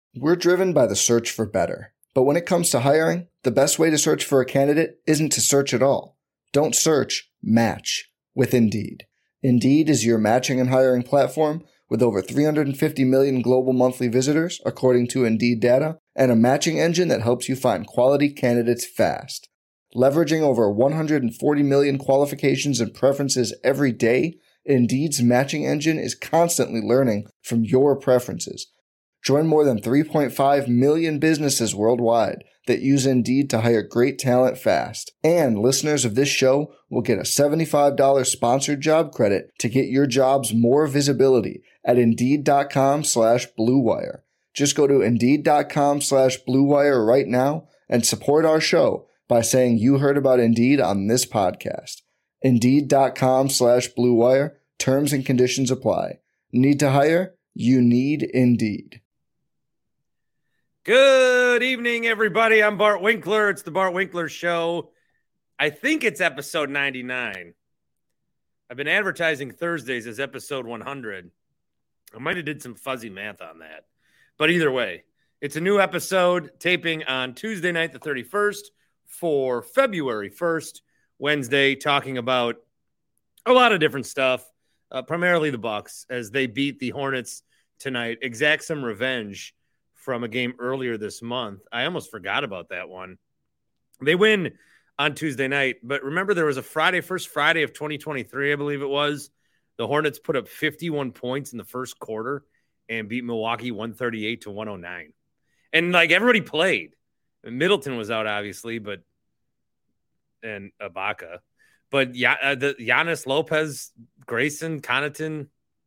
We're driven by the search for better. But when it comes to hiring, the best way to search for a candidate isn't to search at all. Don't search, match with Indeed. Indeed is your matching and hiring platform with over 350 million global monthly visitors, according to Indeed data, and a matching engine that helps you find quality candidates fast. Leveraging over 140 million qualifications and preferences every day, Indeed's matching engine is constantly learning from your preferences. Join more than 3.5 million businesses worldwide that use Indeed to hire great talent fast. And listeners of this show will get a $75 sponsored job credit to get your jobs more visibility at Indeed.com/Blue Wire. Just go to Indeed.com/Blue Wire right now and support our show by saying you heard about Indeed on this podcast. Indeed.com/Blue Wire. Terms and conditions apply. Need to hire? You need Indeed. Good evening, everybody. I'm Bart Winkler. It's the Bart Winkler Show. I think it's episode 99. I've been advertising Thursdays as episode 100. I might have did some fuzzy math on that. But either way, it's a new episode taping on Tuesday night, the 31st, for February 1st, Wednesday, talking about a lot of different stuff, primarily the Bucks, as they beat the Hornets tonight, exact some revenge from a game earlier this month. I almost forgot about that one. They win on Tuesday night, but remember there was a first Friday of 2023, I believe it was. The Hornets put up 51 points in the first quarter and beat Milwaukee 138-109. And like everybody played. Middleton was out, obviously, and Ibaka. But Giannis, Lopez, Grayson, Connaughton,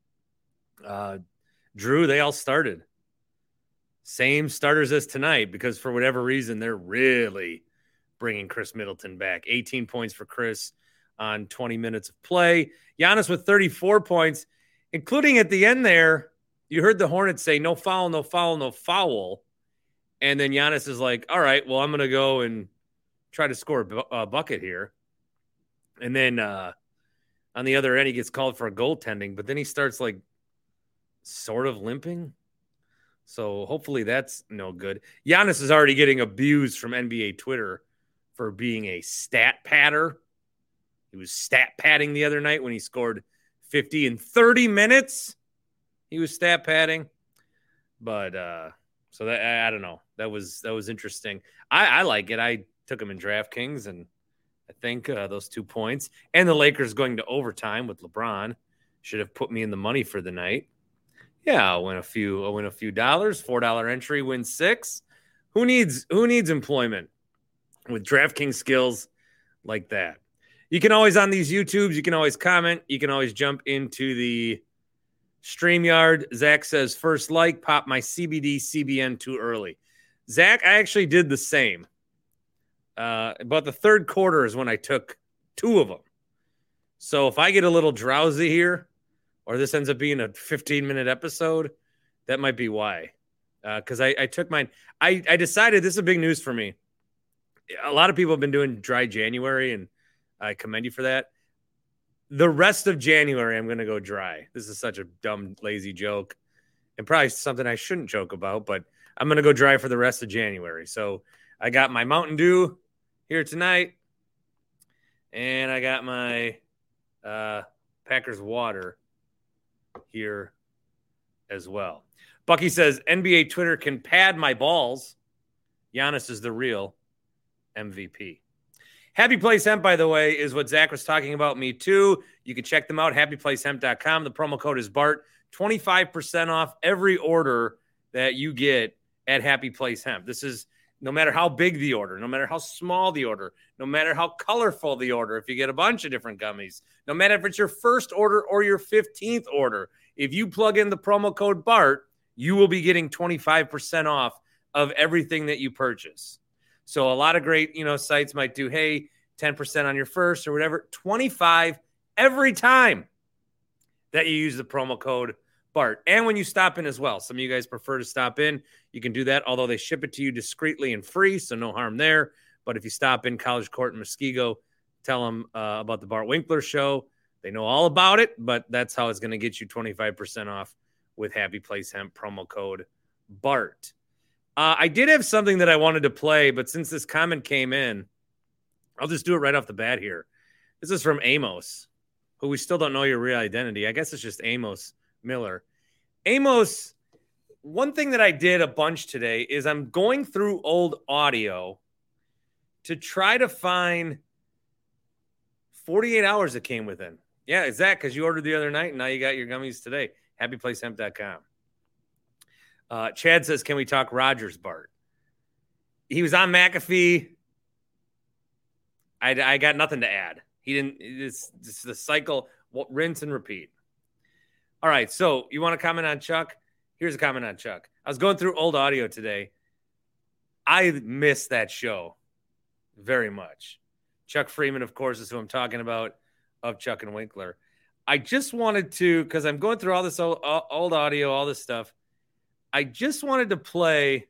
Drew, they all started. Same starters as tonight because for whatever reason, they're really bringing Chris Middleton back. 18 points for Chris on 20 minutes of play. Giannis with 34 points, including at the end there, you heard the Hornets say, no foul, no foul, no foul. And then Giannis is like, all right, well, I'm going to go and try to score a bucket here. And then on the other end, he gets called for a goaltending, but then he starts like sort of limping. So hopefully that's no good. Giannis is already getting abused from NBA Twitter for being a stat patter. He was stat padding the other night when he scored 50 in 30 minutes. He was stat padding. But so that I don't know. That was interesting. I like it. I took him in DraftKings, and I think those 2 points. And the Lakers going to overtime with LeBron should have put me in the money for the night. Yeah, I'll win a few dollars. $4 entry, win 6. Who needs employment with DraftKings skills like that? You can always on these YouTubes, you can always comment. You can always jump into the StreamYard. Zach says, first like, pop my CBD CBN too early. Zach, I actually did the same. About the third quarter is when I took 2 of them. So if I get a little drowsy here, or this ends up being a 15-minute episode, that might be why. Because I took mine. I decided, this is big news for me. A lot of people have been doing dry January, and I commend you for that. The rest of January, I'm going to go dry. This is such a dumb, lazy joke, and probably something I shouldn't joke about, but I'm going to go dry for the rest of January. So I got my Mountain Dew here tonight, and I got my Packers water here as well. Bucky says, NBA Twitter can pad my balls. Giannis is the real MVP. Happy Place Hemp, by the way, is what Zach was talking about. Me too. You can check them out, happyplacehemp.com. The promo code is BART. 25% off every order that you get at Happy Place Hemp. This is no matter how big the order, no matter how small the order, no matter how colorful the order, if you get a bunch of different gummies, no matter if it's your first order or your 15th order, if you plug in the promo code BART, you will be getting 25% off of everything that you purchase. So a lot of great, sites might do, hey, 10% on your first or whatever, 25 every time that you use the promo code BART. And when you stop in as well, some of you guys prefer to stop in. You can do that, although they ship it to you discreetly and free, so no harm there. But if you stop in College Court in Muskego, tell them about the Bart Winkler Show. They know all about it, but that's how it's going to get you 25% off with Happy Place Hemp promo code BART. I did have something that I wanted to play, but since this comment came in, I'll just do it right off the bat here. This is from Amos, who we still don't know your real identity. I guess it's just Amos Miller. Amos, one thing that I did a bunch today is I'm going through old audio to try to find 48 hours that came within. Yeah, is that because you ordered the other night and now you got your gummies today? HappyPlaceHemp.com. Chad says, can we talk Rogers, Bart? He was on McAfee. I got nothing to add. He didn't. It's the cycle, rinse and repeat. All right, so you want to comment on Chuck? Here's a comment on Chuck. I was going through old audio today. I miss that show very much. Chuck Freeman, of course, is who I'm talking about, of Chuck and Winkler. I just wanted to, because I'm going through all this old audio, all this stuff. I just wanted to play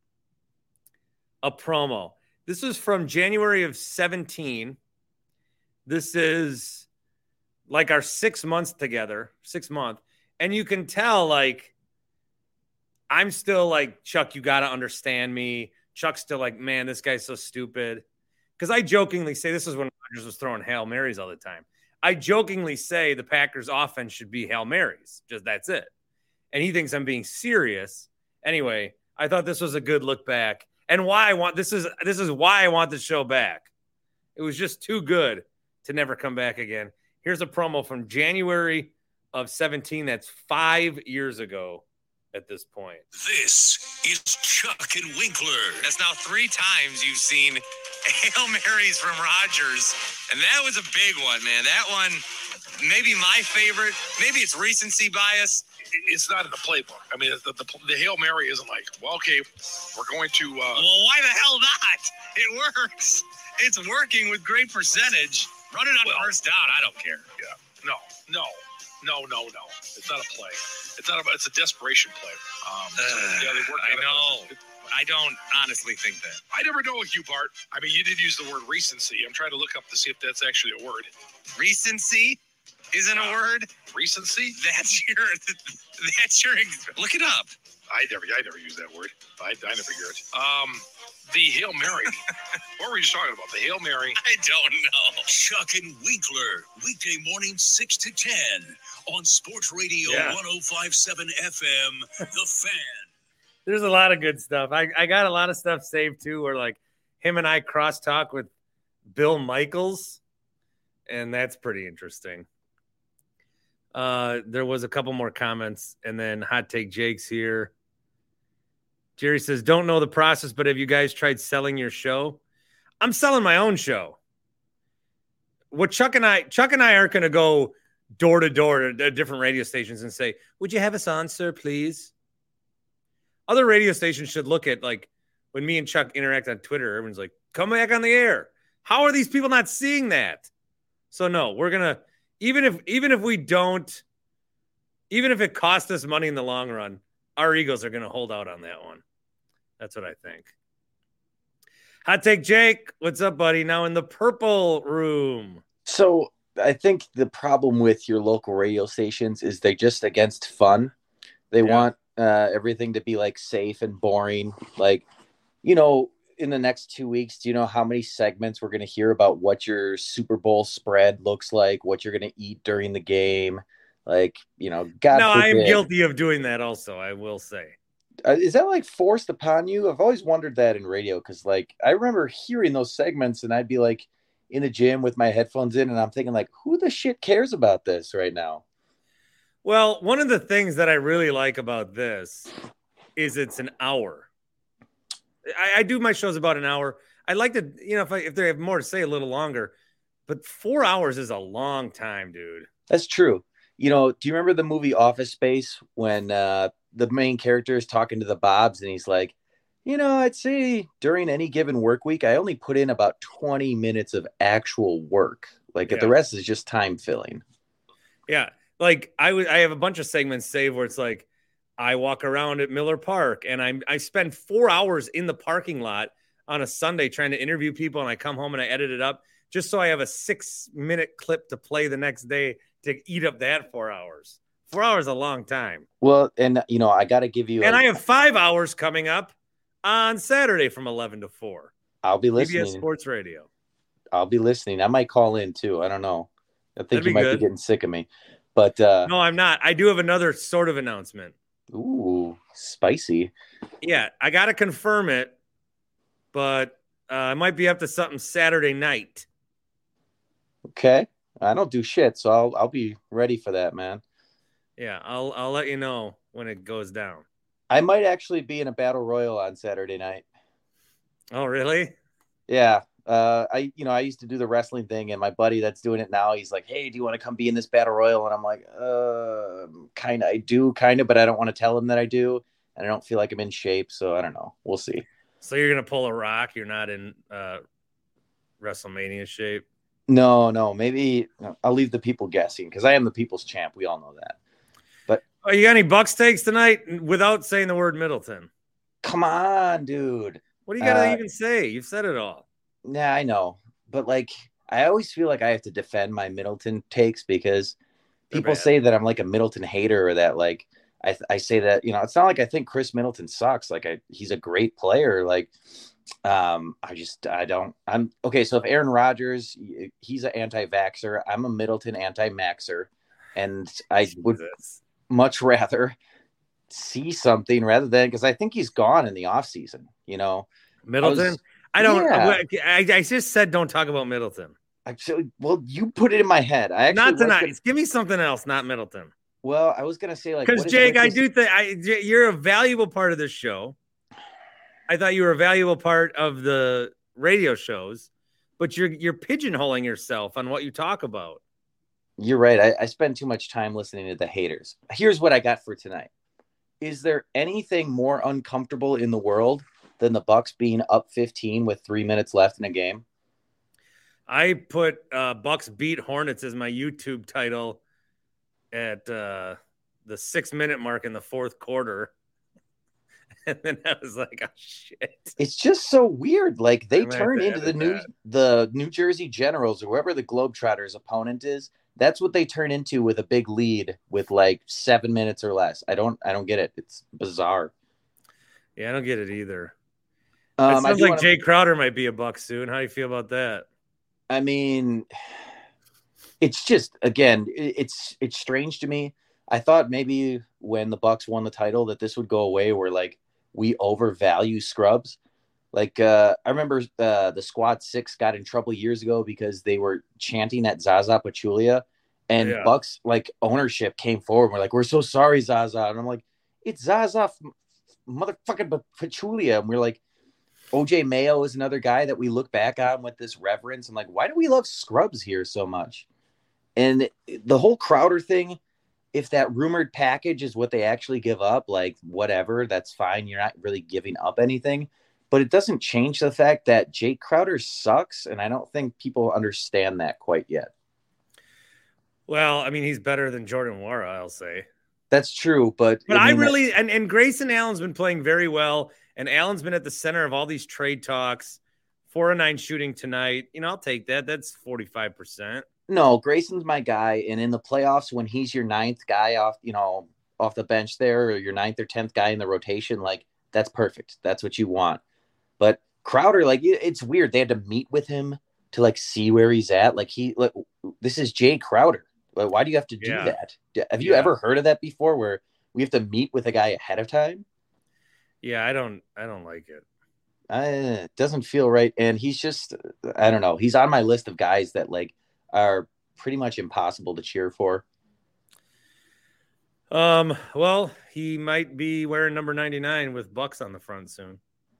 a promo. This is from January of 17. This is like our 6 months together, 6 month. And you can tell, like, I'm still like, Chuck, you got to understand me. Chuck's still like, man, this guy's so stupid. Because I jokingly say, this is when Rodgers was throwing Hail Marys all the time. I jokingly say the Packers offense should be Hail Marys. Just that's it. And he thinks I'm being serious. Anyway, I thought this was a good look back. And why I want this is why I want the show back. It was just too good to never come back again. Here's a promo from January of 17. That's 5 years ago at this point. This is Chuck and Winkler. That's now 3 times you've seen Hail Marys from Rodgers. And that was a big one, man. That one, maybe my favorite. Maybe it's recency bias. It's not in the playbook. I mean, the Hail Mary isn't like, well, okay, we're going to... Well, why the hell not? It works. It's working with great percentage. Run it on first down. I don't care. Yeah. No. It's not a play. It's a desperation play. Yeah, they work. I know. I don't honestly think that. I never know with you, Bart. I mean, you did use the word recency. I'm trying to look up to see if that's actually a word. Recency isn't a word. Recency? That's your. Look it up. I never use that word. I never hear it. The Hail Mary. What were you just talking about? The Hail Mary. I don't know. Chuck and Winkler, weekday morning 6 to 10 on Sports Radio 105.7 FM, The Fan. There's a lot of good stuff. I got a lot of stuff saved too, where like him and I cross talk with Bill Michaels, and that's pretty interesting. There was a couple more comments, and then Hot Take Jake's here. Jerry says, don't know the process, but have you guys tried selling your show? I'm selling my own show. What Chuck and I aren't going to go door to door to different radio stations and say, would you have us on, sir, please? Other radio stations should look at, like, when me and Chuck interact on Twitter, everyone's like, come back on the air. How are these people not seeing that? So no, we're going to, even if we don't, even if it costs us money in the long run, our egos are going to hold out on that one. That's what I think. Hot Take Jake, what's up, buddy? Now in the purple room. So I think the problem with your local radio stations is they're just against fun. They want everything to be like safe and boring. Like, you know, in the next 2 weeks, do you know how many segments we're going to hear about what your Super Bowl spread looks like, what you're going to eat during the game? Like, you know, God forbid. I am guilty of doing that also, I will say. Is that like forced upon you? I've always wondered that in radio because, like, I remember hearing those segments and I'd be like in the gym with my headphones in and I'm thinking, like, who the shit cares about this right now? Well, one of the things that I really like about this is it's an hour. I do my shows about an hour. I like to, you know, if they have more to say, a little longer. But 4 hours is a long time, dude. That's true. You know, do you remember the movie Office Space when the main character is talking to the Bobs and he's like, you know, I'd say during any given work week, I only put in about 20 minutes of actual work. Like the rest is just time filling. Yeah. Like I have a bunch of segments saved where it's like, I walk around at Miller Park and I spend 4 hours in the parking lot on a Sunday trying to interview people. And I come home and I edit it up just so I have a 6-minute clip to play the next day to eat up that 4 hours. 4 hours is a long time. Well, and you know, I got to give you, and I have 5 hours coming up on Saturday from 11 to 4. I'll be CBS listening. Sports Radio. I'll be listening. I might call in too. I don't know. I think That'd you be might good. be getting sick of me. But No, I'm not. I do have another sort of announcement. ooh, spicy. Yeah, I got to confirm it, but I might be up to something Saturday night. Okay. I don't do shit, so I'll be ready for that, man. Yeah, I'll let you know when it goes down. I might actually be in a battle royal on Saturday night. Oh, really? Yeah. I used to do the wrestling thing, and my buddy that's doing it now, he's like, "Hey, do you want to come be in this battle royal?" And I'm like, kind of, I do, kind of, but I don't want to tell him that I do, and I don't feel like I'm in shape, so I don't know. We'll see. So you're gonna pull a Rock? You're not in WrestleMania shape? No, maybe I'll leave the people guessing because I am the people's champ. We all know that. But Oh, you got any Bucks takes tonight without saying the word Middleton? come on, dude. What do you gotta even say? You've said it all. Yeah, I know. But like, I always feel like I have to defend my Middleton takes because people say that I'm like a Middleton hater or that like I say that, it's not like I think Chris Middleton sucks. Like he's a great player. Like, I'm okay. So if Aaron Rodgers, he's an anti-vaxxer, I'm a Middleton anti-maxer. And I would much rather see something rather than, because I think he's gone in the offseason, Middleton? I just said don't talk about Middleton. Actually, well, you put it in my head. Not tonight. Give me something else, not Middleton. Well, I was gonna say like because Jake, I do think you're a valuable part of this show. I thought you were a valuable part of the radio shows, but you're pigeonholing yourself on what you talk about. You're right. I spend too much time listening to the haters. Here's what I got for tonight. Is there anything more uncomfortable in the world than the Bucks being up 15 with 3 minutes left in a game? I put Bucks beat Hornets as my YouTube title at the 6 minute mark in the fourth quarter. And then I was like, oh shit. It's just so weird. Like they turn into the New Jersey Generals or whoever the Globetrotters opponent is. That's what they turn into with a big lead with like 7 minutes or less. I don't get it. It's bizarre. Yeah, I don't get it either. It sounds like Jay Crowder might be a Buck soon. How do you feel about that? I mean, it's just, again, it's strange to me. I thought maybe when the Bucks won the title that this would go away where like we overvalue scrubs. Like I remember the Squad 6 got in trouble years ago because they were chanting at Zaza Pachulia, and Bucks like ownership came forward. And we're like, we're so sorry, Zaza. And I'm like, it's Zaza motherfucking Pachulia. And we're like, OJ Mayo is another guy that we look back on with this reverence. I'm like, why do we love scrubs here so much? And the whole Crowder thing, if that rumored package is what they actually give up, like whatever, that's fine. You're not really giving up anything, but it doesn't change the fact that Jake Crowder sucks. And I don't think people understand that quite yet. Well, I mean, he's better than Jordan Nwora, I'll say. That's true. But I really, and Grayson Allen's been playing very well. And Allen's been at the center of all these trade talks. 4-9 shooting tonight. I'll take that. That's 45%. No, Grayson's my guy. And in the playoffs, when he's your ninth guy off the bench there, or your ninth or 10th guy in the rotation, like that's perfect. That's what you want. But Crowder, like it's weird. They had to meet with him to like see where he's at. Like this is Jay Crowder. Like, why do you have to do that? Have you ever heard of that before where we have to meet with a guy ahead of time? Yeah, I don't like it. It doesn't feel right. And he's just, I don't know. He's on my list of guys that like are pretty much impossible to cheer for. Well, he might be wearing number 99 with Bucks on the front soon.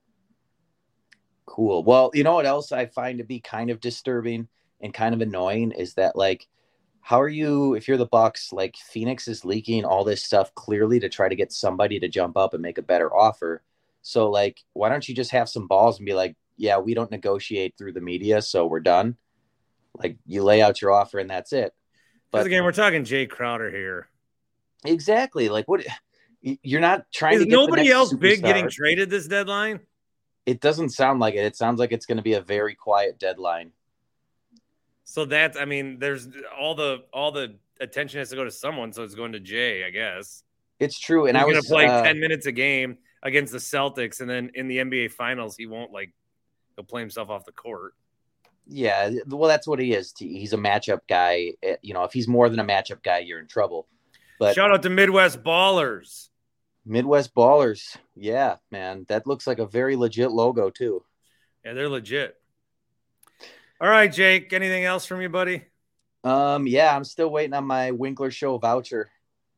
Cool. Well, you know what else I find to be kind of disturbing and kind of annoying is that like, how are you, if you're the Bucks, like Phoenix is leaking all this stuff clearly to try to get somebody to jump up and make a better offer. So like, why don't you just have some balls and be like, yeah, we don't negotiate through the media, so we're done. Like you lay out your offer and that's it. But again, we're talking Jay Crowder here. Exactly. Like what, you're not trying to get nobody else big getting traded this deadline? It doesn't sound like it. It sounds like it's going to be a very quiet deadline. So that's, I mean, there's all the attention has to go to someone, so it's going to Jay, I guess. It's true, and He's I was going to play 10 minutes a game. against the Celtics, and then in the NBA Finals, he'll play himself off the court. Yeah, well, that's what he is. He's a matchup guy. If he's more than a matchup guy, you're in trouble. But shout out to Midwest Ballers. Midwest Ballers. Yeah, man. That looks like a very legit logo, too. Yeah, they're legit. All right, Jake. Anything else from you, buddy? Yeah, I'm still waiting on my Winkler Show voucher.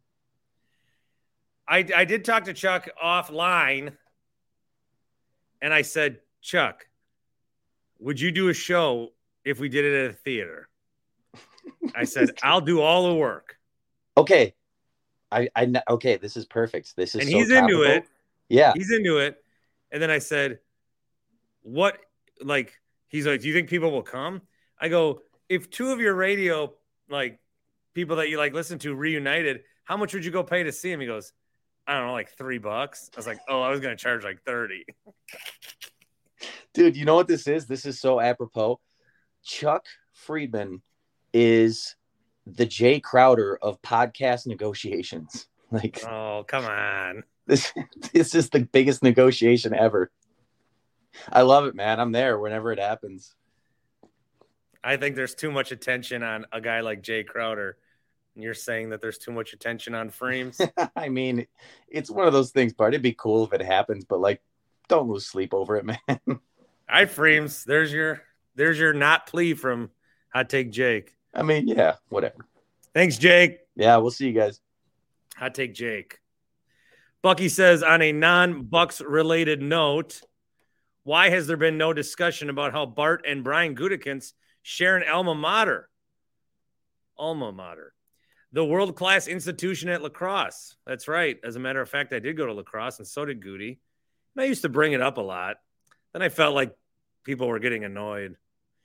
I did talk to Chuck offline, and I said, Chuck, would you do a show if we did it at a theater? I said, I'll do all the work. Okay. Okay, this is perfect. This is and so he's topical. into it. Yeah. He's into it. And then I said, what, like, he's like, do you think people will come? I go, if two of your radio, like, people that you like listen to reunited, how much would you go pay to see him? He goes, I don't know, like $3. I was like, oh, I was going to charge like 30. Dude, you know what this is? This is so apropos. Chuck Friedman is the Jay Crowder of podcast negotiations. Like, oh, come on. This is the biggest negotiation ever. I love it, man. I'm there whenever it happens. I think there's too much attention on a guy like Jay Crowder. And you're saying that there's too much attention on Freems? I mean, it's one of those things, but it'd be cool if it happens, but like, don't lose sleep over it, man. All right, Freems. There's your not plea from Hot Take Jake. I mean, yeah, whatever. Thanks, Jake. Yeah, we'll see you guys. Hot Take Jake. Bucky says, on a non-Bucks related note, why has there been no discussion about how Bart and Brian Gutekunst share an alma mater? Alma mater. The world-class institution at lacrosse. That's right. As a matter of fact, I did go to lacrosse, and so did Goody. And I used to bring it up a lot. Then I felt like people were getting annoyed.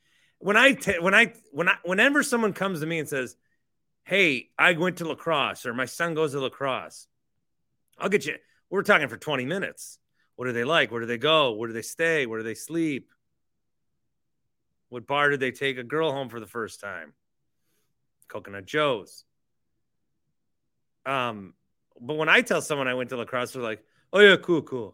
Whenever someone comes to me and says, hey, I went to lacrosse, or my son goes to lacrosse, I'll get you. We're talking for 20 minutes. What do they like? Where do they go? Where do they stay? Where do they sleep? What bar did they take a girl home for the first time? Coconut Joe's. But when I tell someone I went to lacrosse, they're like, oh, yeah, cool.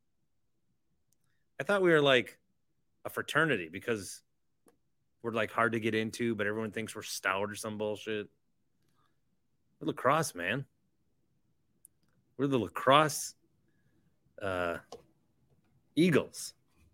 I thought we were like a fraternity because we're like hard to get into, but everyone thinks we're stout or some bullshit. We're lacrosse, man. We're the lacrosse Eagles.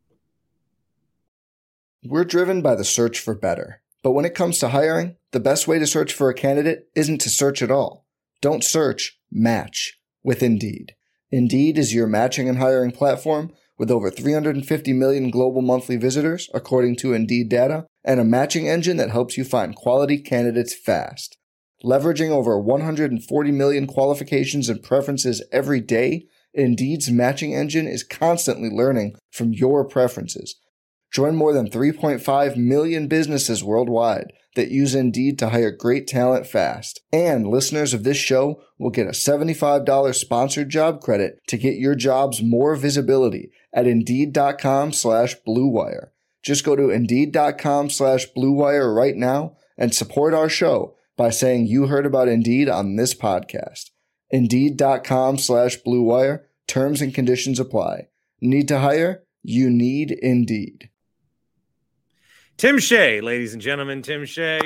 We're driven by the search for better. But when it comes to hiring, the best way to search for a candidate isn't to search at all. Don't search, match with Indeed. Indeed is your matching and hiring platform with over 350 million global monthly visitors, according to Indeed data, and a matching engine that helps you find quality candidates fast. Leveraging over 140 million qualifications and preferences every day, Indeed's matching engine is constantly learning from your preferences. Join more than 3.5 million businesses worldwide that use Indeed to hire great talent fast. And listeners of this show will get a $75 sponsored job credit to get your jobs more visibility at Indeed.com/Blue Wire. Just go to Indeed.com/Blue Wire right now and support our show by saying you heard about Indeed on this podcast. Indeed.com/Blue Wire. Terms and conditions apply. Need to hire? You need Indeed. Tim Shea, ladies and gentlemen, Tim Shea.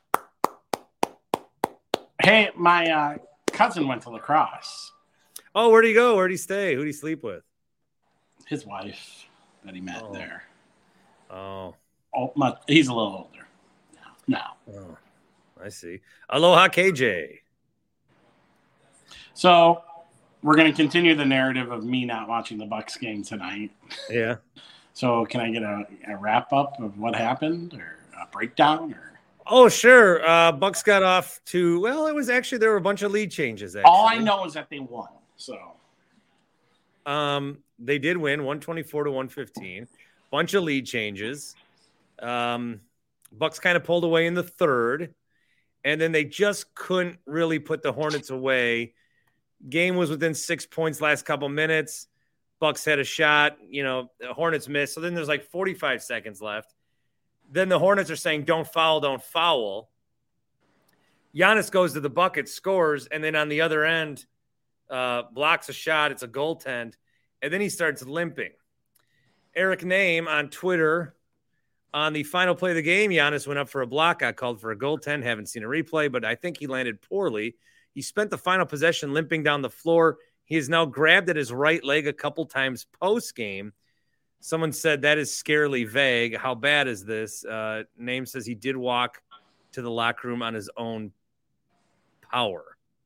Hey, my cousin went to lacrosse. Oh, where'd he go? Where'd he stay? Who'd he sleep with? His wife that he met there. Oh. He's a little older now. Oh, I see. Aloha, KJ. So we're going to continue the narrative of me not watching the Bucks game tonight. Yeah. So can I get a wrap up of what happened or a breakdown? Oh, sure. Bucks got off to, well, it was actually, there were a bunch of lead changes. Actually. All I know is that they won. So they did win 124-115. Bunch of lead changes. Bucks kind of pulled away in the third, and then they just couldn't really put the Hornets away. Game was within 6 points last couple minutes. Bucks had a shot, the Hornets missed. So then there's like 45 seconds left. Then the Hornets are saying, don't foul. Giannis goes to the bucket, scores, and then on the other end, blocks a shot. It's a goaltend. and then he starts limping. Eric Name on Twitter, on the final play of the game, Giannis went up for a block, got called for a goaltend. Haven't seen a replay, but I think he landed poorly. He spent the final possession limping down the floor. He has now grabbed at his right leg a couple times post-game. Someone said that is scarily vague. How bad is this? Name says he did walk to the locker room on his own power.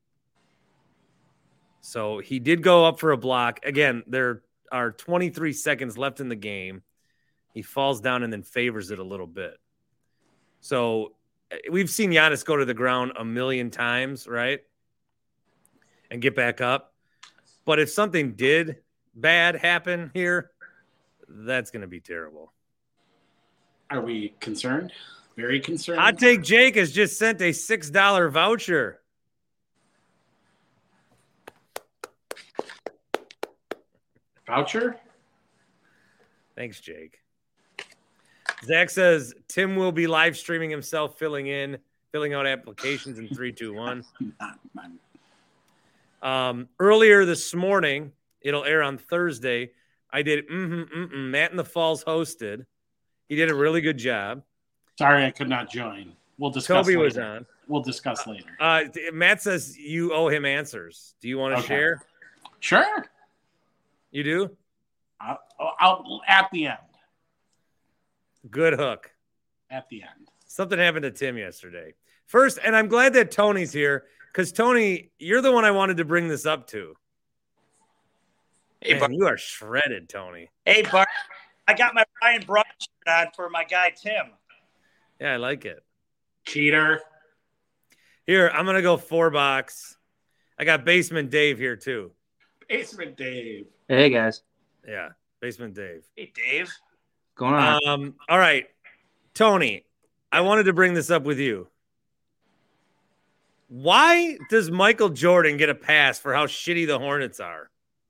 So he did go up for a block. Again, there are 23 seconds left in the game. He falls down and then favors it a little bit. So we've seen Giannis go to the ground a million times, right? And get back up. But if something did bad happen here, that's going to be terrible. Are we concerned? Very concerned? Hot Take Jake has just sent a $6 voucher. Voucher? Thanks, Jake. Zach says Tim will be live streaming himself filling out applications in 3, 2, 1. Earlier this morning, it'll air on Thursday. I did Matt in the Falls hosted. He did a really good job. Sorry, I could not join. We'll discuss Toby later. was on. We'll discuss later. Matt says you owe him answers. Do you want to share? Sure. You do? I'll at the end. Good hook. At the end. Something happened to Tim yesterday. First, and I'm glad that Tony's here because, Tony, you're the one I wanted to bring this up to. Hey, man, you are shredded, Tony. Hey, Bart. I got my Ryan Braun shirt on for my guy, Tim. Yeah, I like it. Cheater. Here, I'm going to go 4-box. I got Basement Dave here, too. Basement Dave. Hey, guys. Yeah, Basement Dave. Hey, Dave. What's going on? All right. Tony, I wanted to bring this up with you. Why does Michael Jordan get a pass for how shitty the Hornets are?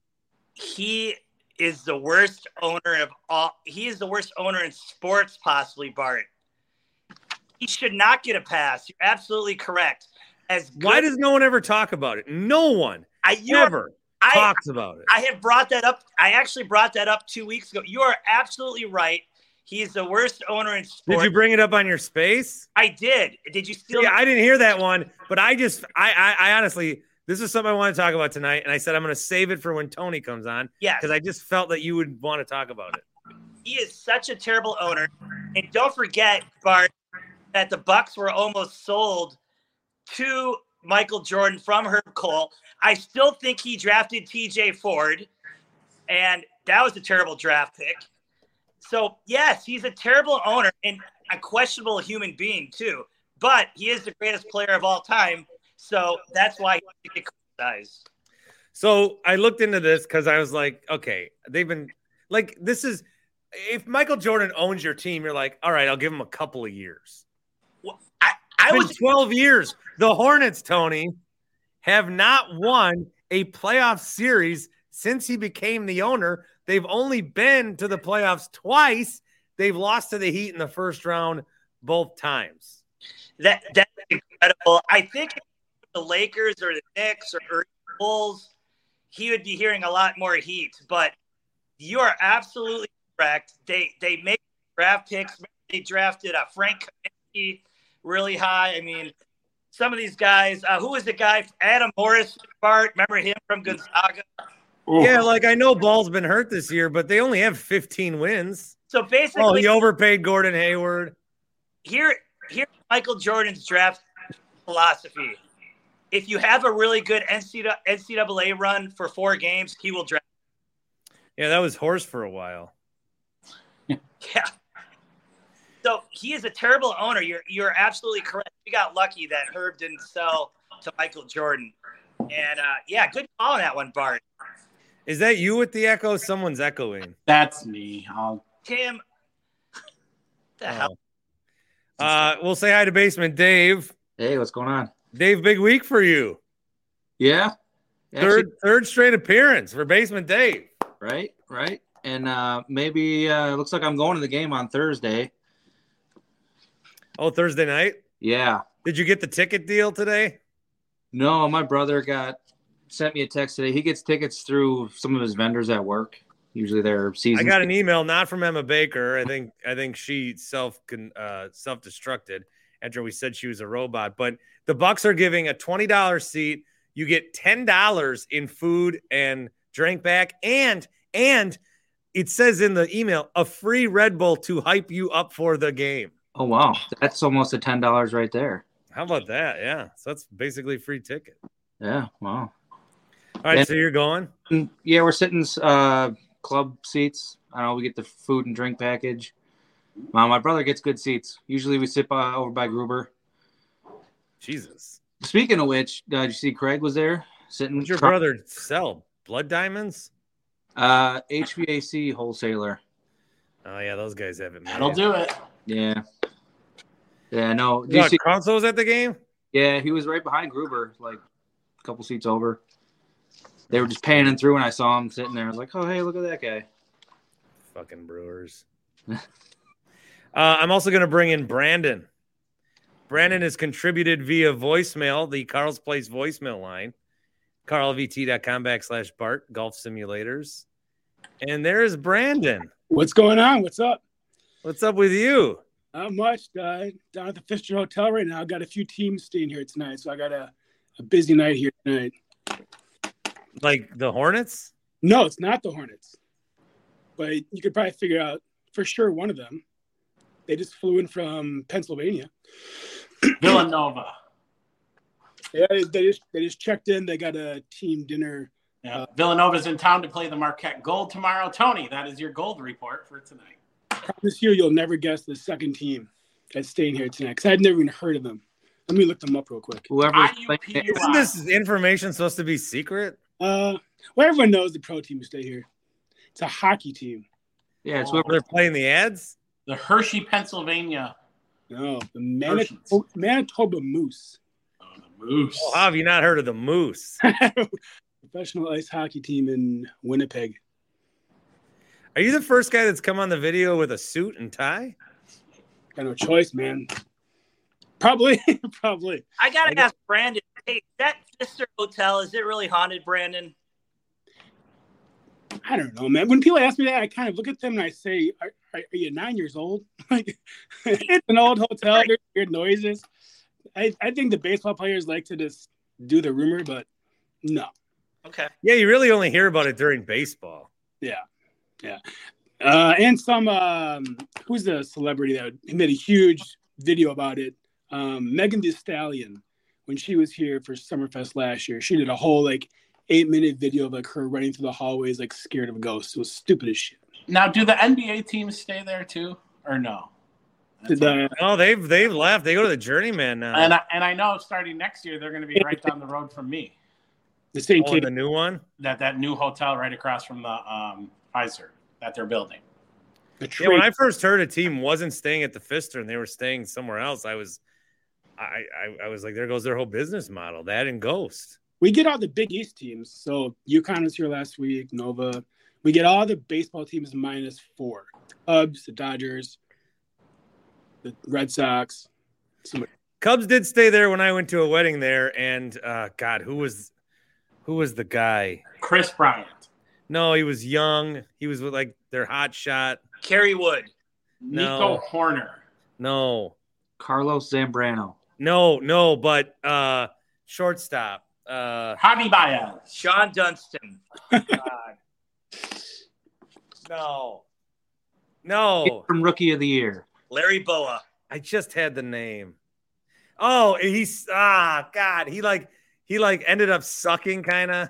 He is the worst owner of all. He is the worst owner in sports, possibly, Bart. He should not get a pass. You're absolutely correct. Why does no one ever talk about it? No one ever talks about it. I have brought that up. I actually brought that up 2 weeks ago. You are absolutely right. He is the worst owner in sports. Did you bring it up on your space? I did. Did you steal? Yeah, I didn't hear that one, but I honestly, this is something I want to talk about tonight, and I said I'm going to save it for when Tony comes on. Yes. Because I just felt that you would want to talk about it. He is such a terrible owner, and don't forget, Bart, that the Bucks were almost sold to Michael Jordan from Herb Cole. I still think he drafted T.J. Ford, and that was a terrible draft pick. So, yes, he's a terrible owner and a questionable human being, too. But he is the greatest player of all time, so that's why he gets criticized. So I looked into this because I was like, okay, they've been – like, this is – if Michael Jordan owns your team, you're like, all right, I'll give him a couple of years. Well, I was 12 years. The Hornets, Tony, have not won a playoff series since he became the owner. They've only been to the playoffs twice. They've lost to the Heat in the first round both times. That's incredible. I think if the Lakers or the Knicks or the Bulls, he would be hearing a lot more heat. But you are absolutely correct. They make draft picks. They drafted Frank Kaminsky really high. I mean, some of these guys. Who was the guy? Adam Morris, Bart. Remember him from Gonzaga? Ooh. Yeah, like I know Ball's been hurt this year, but they only have 15 wins. So basically, he overpaid Gordon Hayward. Here's Michael Jordan's draft philosophy. If you have a really good NCAA run for 4 games, he will draft. Yeah, that was Horse for a while. Yeah. So he is a terrible owner. You're absolutely correct. We got lucky that Herb didn't sell to Michael Jordan. And, yeah, good call on that one, Bart. Is that you with the echo? Someone's echoing. That's me. Tim. The hell? We'll say hi to Basement Dave. Hey, what's going on? Dave, big week for you. Yeah. Third straight appearance for Basement Dave. Right. And maybe looks like I'm going to the game on Thursday. Oh, Thursday night? Yeah. Did you get the ticket deal today? No, my brother got sent me a text today. He gets tickets through some of his vendors at work. Usually their season. I got an email not from Emma Baker. I think she self-destructed after we said she was a robot. But the Bucks are giving a $20 seat. You get $10 in food and drink back, and it says in the email a free Red Bull to hype you up for the game. Oh wow, that's almost a $10 right there. How about that? Yeah, so that's basically a free ticket. Yeah, wow. All right, so you're going? Yeah, we're sitting club seats. I know we get the food and drink package. My brother gets good seats. Usually we sit over by Gruber. Jesus. Speaking of which, did you see Craig was there sitting? What's your brother sell? Blood diamonds? HVAC wholesaler. Oh yeah, those guys have it. That'll do it. Yeah. Yeah, no. Conso was at the game? Yeah, he was right behind Gruber, like a couple seats over. They were just panning through, and I saw him sitting there. I was like, oh, hey, look at that guy. Fucking Brewers. I'm also going to bring in Brandon. Brandon has contributed via voicemail, the Carl's Place voicemail line, carlvt.com/Bart, golf simulators. And there's Brandon. What's going on? What's up? What's up with you? Not much. Down at the Pfister Hotel right now. I got a few teams staying here tonight, so I got a busy night here tonight. Like the Hornets? No, it's not the Hornets. But you could probably figure out for sure one of them. They just flew in from Pennsylvania. Villanova. Yeah, they just checked in. They got a team dinner. Yeah. Villanova's in town to play the Marquette Gold tomorrow. Tony, that is your gold report for tonight. I promise you'll never guess the second team that's staying here tonight because I'd never even heard of them. Let me look them up real quick. Isn't this information supposed to be secret? Well, everyone knows the pro team stay here. It's a hockey team. Yeah, it's where they're playing the ads. The Hershey, Pennsylvania. No, the Manitoba Moose. Oh, the Moose. Oh, how have you not heard of the Moose? Professional ice hockey team in Winnipeg. Are you the first guy that's come on the video with a suit and tie? Got no choice, man. Probably. I gotta ask Brandon. Hey, that Pfister Hotel, is it really haunted, Brandon? I don't know, man. When people ask me that, I kind of look at them and I say, "Are you 9 years old?" Like, it's an old hotel. There's weird noises. I think the baseball players like to just do the rumor, but no. Okay. Yeah, you really only hear about it during baseball. Yeah. And some who's the celebrity that made a huge video about it? Megan Thee Stallion, when she was here for Summerfest last year, she did a whole 8-minute video of her running through the hallways scared of ghosts. It was stupid as shit. Now, do the NBA teams stay there too, or no? No, they've left. They go to the Journeyman now. And I know starting next year they're going to be right down the road from me. The same kid. The new one? That new hotel right across from the Pfizer that they're building. Yeah, when I first heard a team wasn't staying at the Pfister and they were staying somewhere else, I was like, there goes their whole business model. That and Ghost. We get all the Big East teams. So UConn was here last week, Nova. We get all the baseball teams minus 4. Cubs, the Dodgers, the Red Sox. Cubs did stay there when I went to a wedding there, and God, who was the guy? Chris Bryant. No, he was young. He was with their hot shot. Kerry Wood. No. Nico Horner. No. Carlos Zambrano. No, but shortstop. Javi Baez. Sean Dunston. No. From Rookie of the Year. Larry Boa. I just had the name. Oh, God. He ended up sucking kind of.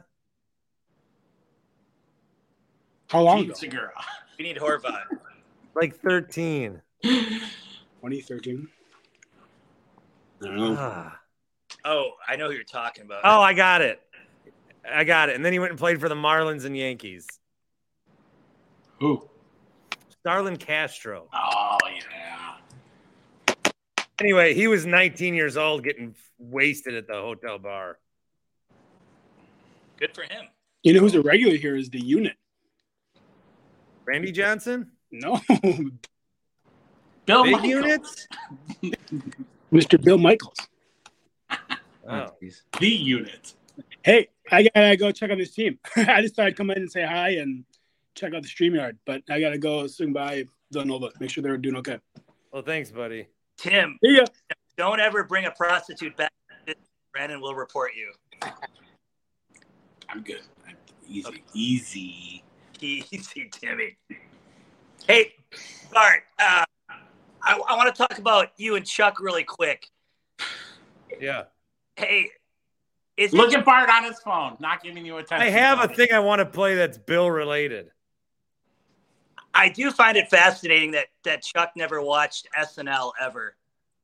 How long ago? Segura. We need Horvat. 13. 2013. I don't know. Oh, I know who you're talking about. Oh, I got it. And then he went and played for the Marlins and Yankees. Who? Starlin Castro. Oh, yeah. Anyway, he was 19 years old getting wasted at the hotel bar. Good for him. You know who's a regular here is the unit. Randy Johnson? No. Bill Big Michaels. units? Mr. Bill Michaels. Oh. The unit. Hey, I gotta go check on this team. I just thought I'd come in and say hi and check out the StreamYard, but I gotta go swing by Villanova, make sure they're doing okay. Well, thanks, buddy. Tim, See ya. don't ever bring a prostitute back. Brandon will report you. I'm good. Easy. Easy, Timmy. Hey, Bart, I want to talk about you and Chuck really quick. Yeah. Hey, Look at Bart on his phone, not giving you attention. I have a thing I want to play that's Bill related. I do find it fascinating that Chuck never watched SNL ever.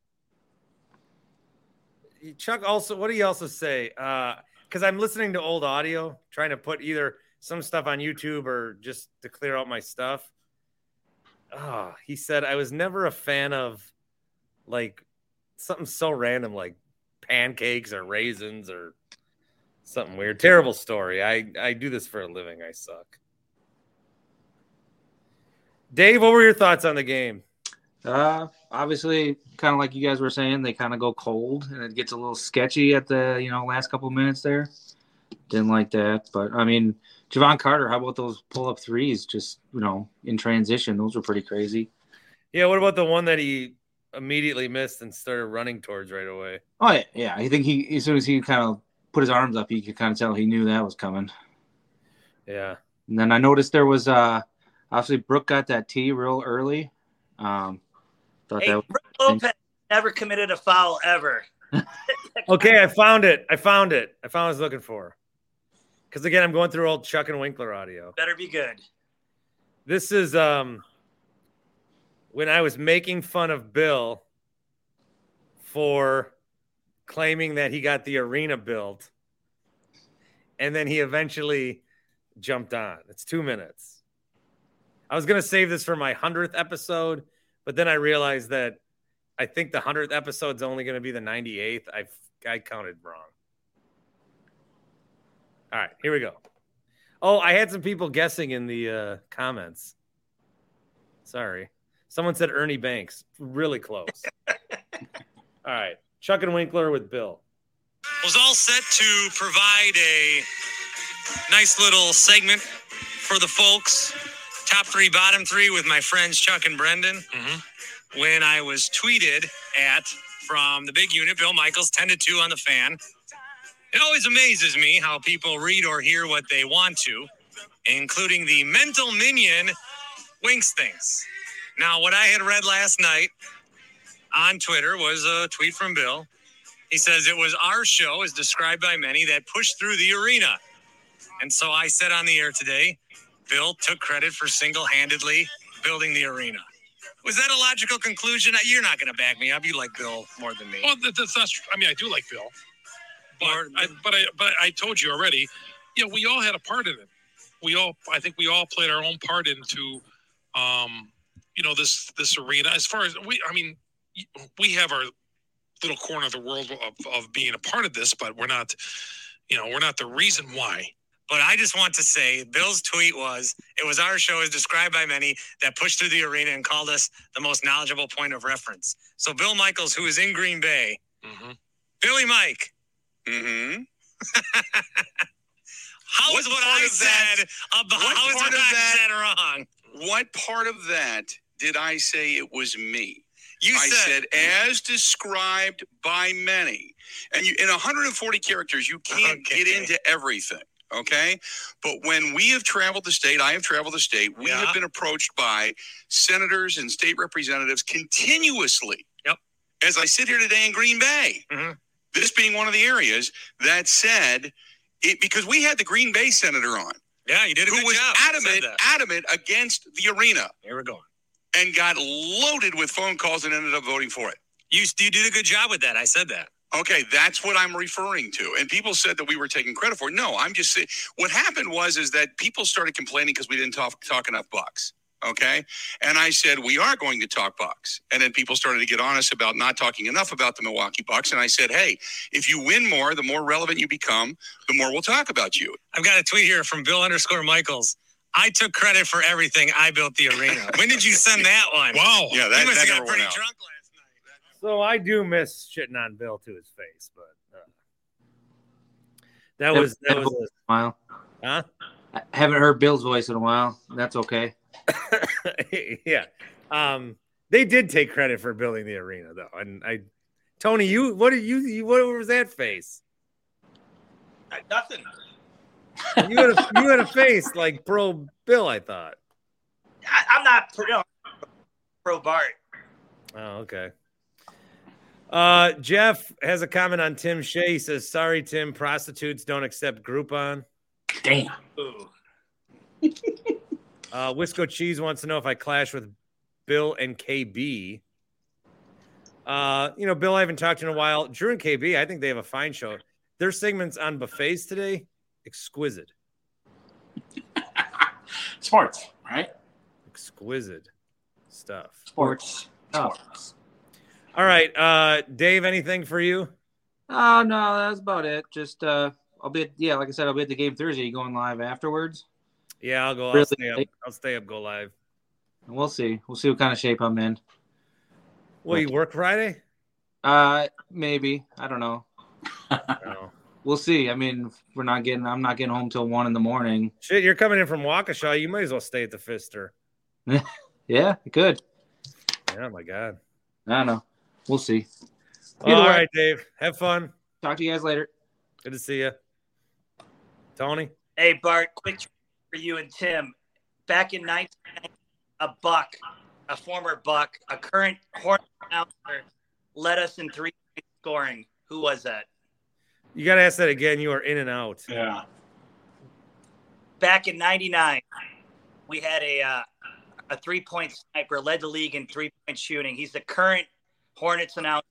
Chuck also, what did he also say? Because I'm listening to old audio, trying to put either some stuff on YouTube or just to clear out my stuff. He said, I was never a fan of like something so random like pancakes or raisins or something weird. Terrible story. I do this for a living. I suck. Dave, what were your thoughts on the game? Obviously, kind of like you guys were saying, they kind of go cold and it gets a little sketchy at the last couple of minutes there. Didn't like that, but I mean, Javon Carter, how about those pull-up threes? Just in transition, those were pretty crazy. Yeah, what about the one that he immediately missed and started running towards right away? Oh yeah. I think as soon as he kind of put his arms up, you could kind of tell he knew that was coming. Yeah. And then I noticed there was obviously Brooke got that tee real early. Brooke Lopez never committed a foul ever. Okay, I found it. I found what I was looking for. Because again, I'm going through old Chuck and Winkler audio. Better be good. This is when I was making fun of Bill for claiming that he got the arena built. And then he eventually jumped on. It's 2 minutes. I was going to save this for my 100th episode, but then I realized that I think the 100th episode is only going to be the 98th. I counted wrong. All right, here we go. Oh, I had some people guessing in the comments. Sorry. Someone said Ernie Banks. Really close. All right. Chuck and Winkler with Bill. Was all set to provide a nice little segment for the folks. Top three, bottom three with my friends Chuck and Brendan. Mm-hmm. When I was tweeted at from the big unit, Bill Michaels, 10-2 on the Fan. It always amazes me how people read or hear what they want to, including the mental minion Winks things. Now, what I had read last night on Twitter was a tweet from Bill. He says it was our show, as described by many, that pushed through the arena. And so I said on the air today, Bill took credit for single-handedly building the arena. Was that a logical conclusion? You're not going to back me up. You like Bill more than me. Well, that's not true. I mean, I do like Bill. But I told you already, we all had a part in it. I think we all played our own part into, this arena. As far as we have our little corner of the world of being a part of this, but we're not the reason why. But I just want to say, Bill's tweet was, it was our show as described by many that pushed through the arena and called us the most knowledgeable point of reference. So Bill Michaels, who is in Green Bay, Billy Mike. Mm-hmm. How is what I said wrong? What part of that did I say it was me? I said, as described by many. And in 140 characters, you can't get into everything. Okay. But when we have traveled the state, I have traveled the state, we have been approached by senators and state representatives continuously. Yep. As I sit here today in Green Bay, this being one of the areas that said it, because we had the Green Bay senator on. Yeah, you did a good job. Who was adamant against the arena. Here we're going. And got loaded with phone calls and ended up voting for it. You did a good job with that. I said that. Okay, that's what I'm referring to. And people said that we were taking credit for it. No, I'm just saying what happened is that people started complaining because we didn't talk enough Bucks. Okay. And I said, we are going to talk Bucks. And then people started to get honest about not talking enough about the Milwaukee Bucks. And I said, hey, if you win more, the more relevant you become, the more we'll talk about you. I've got a tweet here from Bill_Michaels. I took credit for everything. I built the arena. When did you send that one? Wow. Yeah, you must have got pretty drunk last night. So I do miss shitting on Bill to his face, but That was a while. Huh? I haven't heard Bill's voice in a while. That's okay. Yeah. They did take credit for building the arena, though. And Tony, what was that face? Nothing. You had a face like pro Bill, I thought. I'm not pro Bart. Oh, okay. Jeff has a comment on Tim Shea. He says, "Sorry, Tim, prostitutes don't accept Groupon." Damn. Ooh. Wisco Cheese wants to know if I clash with Bill and KB. Bill, I haven't talked to in a while. Drew and KB, I think they have a fine show. Their segments on buffets today, exquisite. Sports, right? Exquisite stuff. Sports. Sports. All right, Dave, anything for you? Oh no, that's about it. Just like I said, I'll be at the game Thursday. You going live afterwards? Yeah, I'll go. Really? I'll stay up, go live. And we'll see. We'll see what kind of shape I'm in. Will you work Friday? Maybe. I don't know. No. We'll see. I mean, I'm not getting home till 1 a.m. Shit, you're coming in from Waukesha. You might as well stay at the Fister. Yeah, good. Oh my God. I don't know. We'll see. All right, Dave. Have fun. Talk to you guys later. Good to see you. Tony? Hey, Bart, quick for you and Tim. Back in 1990, a former Buck, a current Hornet announcer, led us in 3-point scoring. Who was that? You got to ask that again. You are in and out. Yeah. Back in 99, we had a 3-point sniper, led the league in 3-point shooting. He's the current Hornets announcer.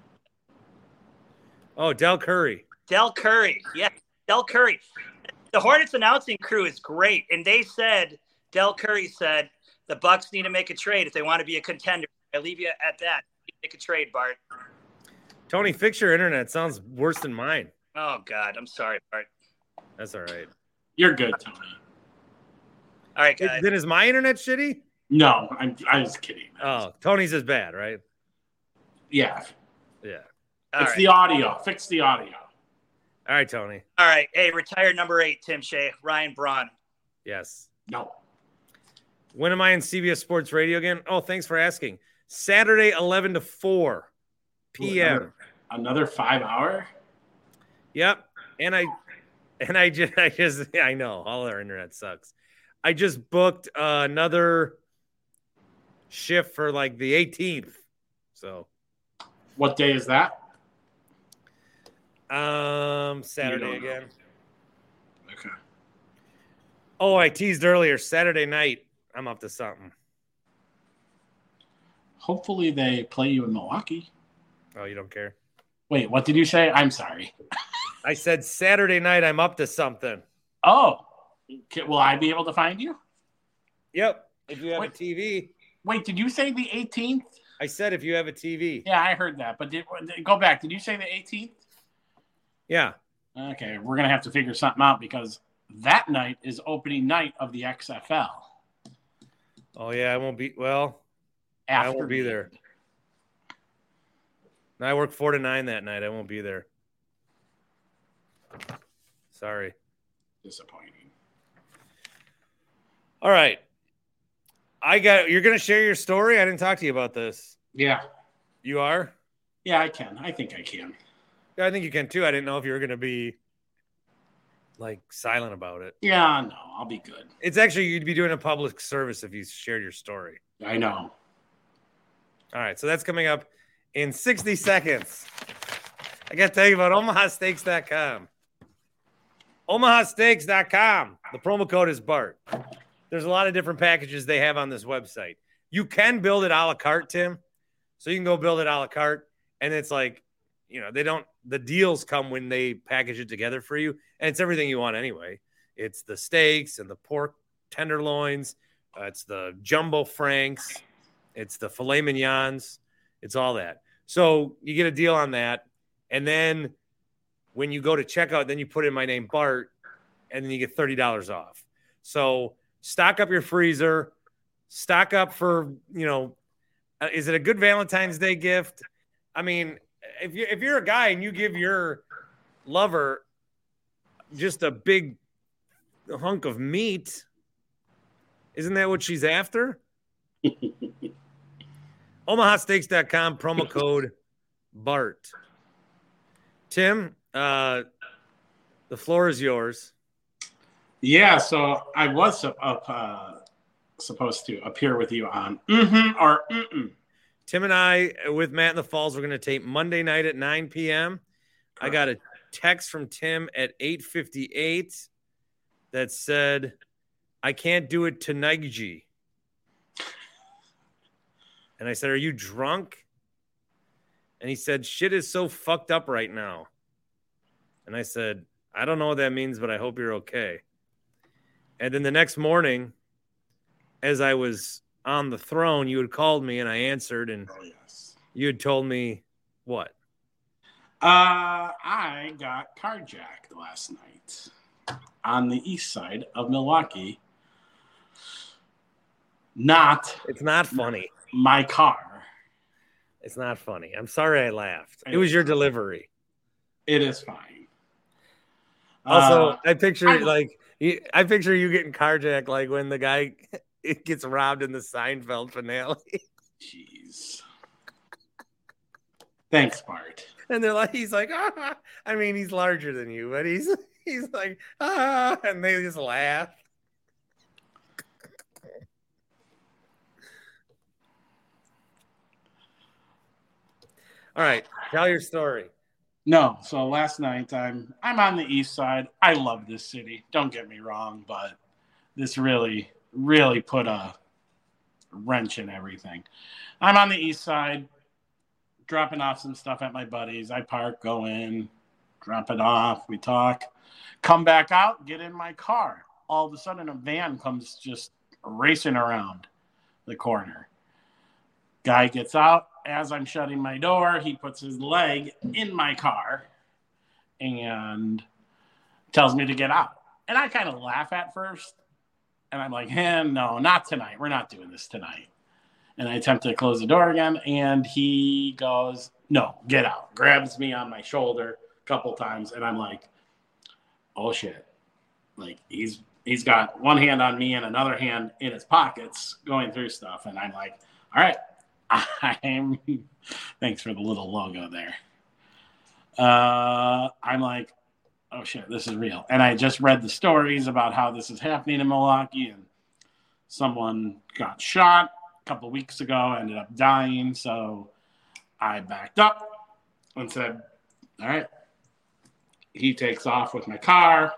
Oh, Del Curry. Del Curry. Yeah, Del Curry. The Hornets announcing crew is great. And Del Curry said, the Bucks need to make a trade if they want to be a contender. I leave you at that. Make a trade, Bart. Tony, fix your internet. Sounds worse than mine. Oh, God. I'm sorry, Bart. That's all right. You're good, Tony. All right, guys. Then is my internet shitty? No, I was kidding. Oh, Tony's is bad, right? Yeah. Yeah. It's the audio. Fix the audio. All right, Tony. All right. Hey, retired number 8, Tim Shea, Ryan Braun. Yes. No. When am I in CBS Sports Radio again? Oh, thanks for asking. Saturday, 11 to 4 p.m. Another 5 hour? Yep. And I just I know all our internet sucks. I just booked another shift for like the 18th. So what day is that? Saturday again. Okay. Oh, I teased earlier. Saturday night, I'm up to something. Hopefully they play you in Milwaukee. Oh, you don't care? Wait, what did you say? I'm sorry. I said Saturday night, I'm up to something. Oh, will I be able to find you? Yep. If you have a TV. Wait, did you say the 18th? I said if you have a TV. Yeah, I heard that. But go back. Did you say the 18th? Yeah. Okay, we're going to have to figure something out because that night is opening night of the XFL. Oh, yeah, I won't be. Well, I won't be there. I work 4 to 9 that night. I won't be there. Sorry. Disappointing. All right. You're going to share your story? I didn't talk to you about this. Yeah. You are? Yeah, I can. I think I can. Yeah, I think you can too. I didn't know if you were going to be like silent about it. Yeah, no, I'll be good. It's actually, you'd be doing a public service if you shared your story. I know. All right. So that's coming up in 60 seconds. I got to tell you about omahasteaks.com. omahasteaks.com. The promo code is BART. There's a lot of different packages they have on this website. You can build it a la carte, Tim. So you can go build it a la carte. And it's like, the deals come when they package it together for you. And it's everything you want anyway. It's the steaks and the pork tenderloins. It's the jumbo franks. It's the filet mignons. It's all that. So you get a deal on that. And then when you go to checkout, then you put in my name, Bart, and then you get $30 off. So stock up your freezer. Stock up for, is it a good Valentine's Day gift? I mean, if you're a guy and you give your lover just a big hunk of meat. Isn't that what she's after? OmahaSteaks.com, promo code BART. Tim, the floor is yours. Yeah, so I was supposed to appear with you on or mm-mm. Tim and I, with Matt in the Falls, we're going to tape Monday night at 9 p.m. I got a text from Tim at 8:58 that said, I can't do it tonight, G. And I said, are you drunk? And he said, shit is so fucked up right now. And I said, I don't know what that means, but I hope you're okay. And then the next morning, as I was on the throne, you had called me and I answered, and you had told me what? I got carjacked last night on the east side of Milwaukee. It's not funny. My car. It's not funny. I'm sorry I laughed. It was your delivery. It is fine. Also, I picture you getting carjacked like when the guy gets robbed in the Seinfeld finale. Jeez. Thanks, Bart. And he's like, ah. I mean, he's larger than you, but he's like, ah, and they just laugh. All right, tell your story. No, so last night I'm on the east side. I love this city. Don't get me wrong, but this really, really put a wrench in everything. I'm on the east side, dropping off some stuff at my buddies. I park, go in, drop it off. We talk, come back out, get in my car. All of a sudden, a van comes just racing around the corner. Guy gets out. As I'm shutting my door, he puts his leg in my car and tells me to get out. And I kind of laugh at first. And I'm like, no, not tonight. We're not doing this tonight. And I attempt to close the door again. And he goes, no, get out. Grabs me on my shoulder a couple times. And I'm like, oh, shit. Like, he's got one hand on me and another hand in his pockets going through stuff. And I'm like, all right. Thanks for the little logo there. I'm like, oh shit, this is real. And I just read the stories about how this is happening in Milwaukee, and someone got shot a couple of weeks ago, ended up dying. So I backed up and said, all right. He takes off with my car,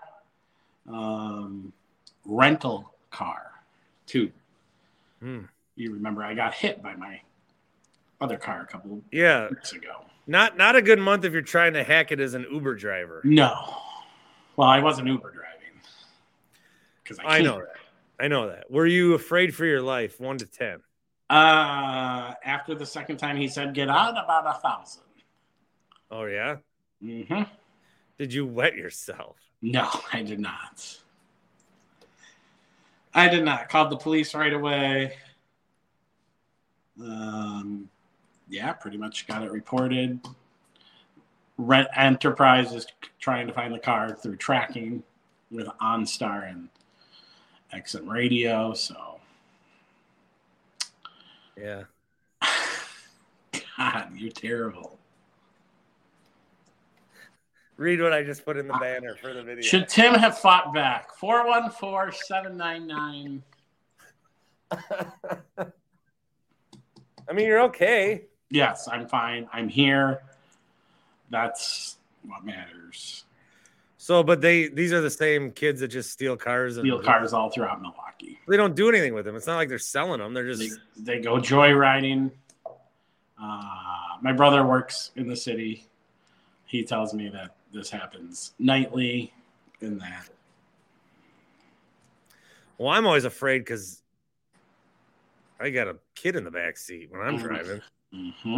rental car too. You remember I got hit by my other car a couple weeks ago. Not a good month if you're trying to hack it as an Uber driver. No. Well, I wasn't Uber driving. Because I know that. Were you afraid for your life, 1 to 10? After the second time he said get out, about 1,000. Oh, yeah? Mm-hmm. Did you wet yourself? No, I did not. Called the police right away. Yeah, pretty much got it reported. Rent Enterprise is trying to find the car through tracking with OnStar and XM Radio. So, yeah. God, you're terrible. Read what I just put in the banner for the video. Should Tim have fought back? 414-799. I mean, you're okay. Yes, I'm fine. I'm here. That's what matters. So, but these are the same kids that just steal cars. Steal cars all throughout Milwaukee. They don't do anything with them. It's not like they're selling them. They're just... They go joyriding. My brother works in the city. He tells me that this happens nightly and that. Well, I'm always afraid because I got a kid in the back seat when I'm driving. Mm-hmm.